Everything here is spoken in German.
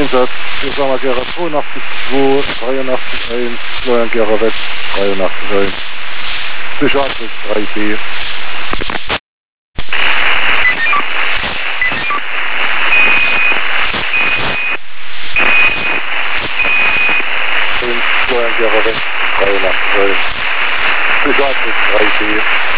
Einsatz für Samagera 82-2, 83-1, Florian West, 83-1. Sicherheitsweg 3B. Florian West, 83-1. Sicherheitsweg 3B.